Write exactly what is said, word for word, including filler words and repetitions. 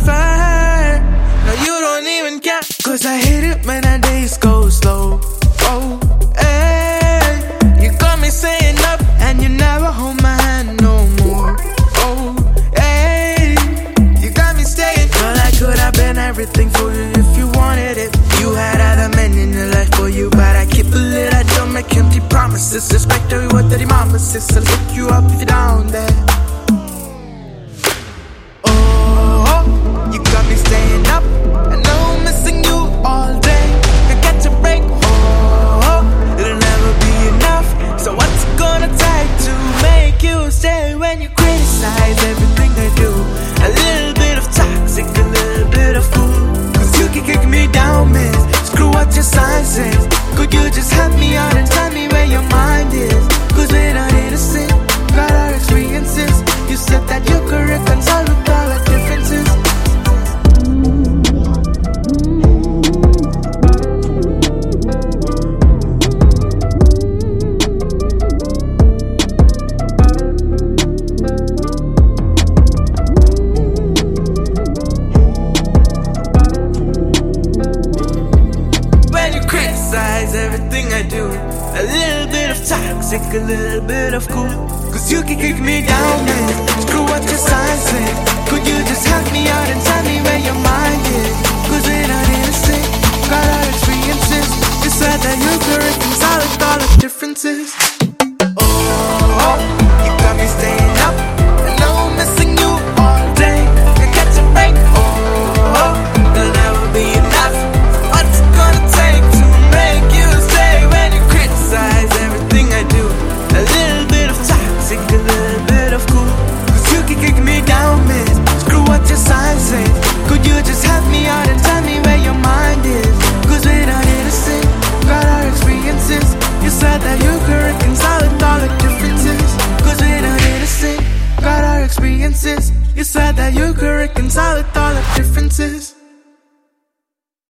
fire. No, you don't even care, cause I hate it when our days go slow. Oh, hey, you got me saying up, and you never hold my hand no more. Oh, hey, you got me staying. Girl, I could have been everything for you if you wanted it. You had other men in your life for you, but I keep it lit, I don't make empty promises. Respect every word that your mama says. I'll look you up if you're down there. Oh, you got me staying up, I know I'm missing you all day. Could catch a break, oh, it'll never be enough. So what's it gonna take to make you stay when you criticize everything I do? A little bit of toxic, a little bit of cool. Cause you can kick me down, miss. Screw what your sign says. Could you just help me out and tell me where your mind is? Cause we're not innocent, got our experiences. You said that you could reconcile with all our differences. Everything I do, a little bit of toxic, a little bit of cool. Cause you can kick me down, man. Screw what your sign say. Could you just help me out and tell me where your mind is? Cause we're not innocent, got our experiences. You said that you could reconcile with all the differences.